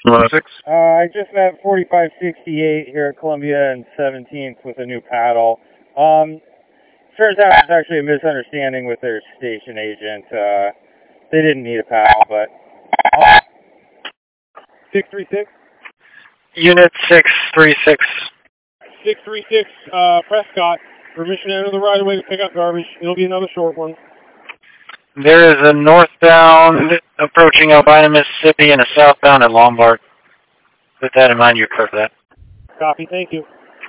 106. I just met 4568 here at Columbia and 17th with a new paddle. Turns out it's actually a misunderstanding with their station agent. They didn't need a paddle, but... 636? Unit 636. 636, Prescott. Permission to enter the right-of-way to pick up garbage. It'll be another short one. There is a northbound approaching Albina, Mississippi, and a southbound at Lombard. With that in mind, you're clear for that. Copy, thank you.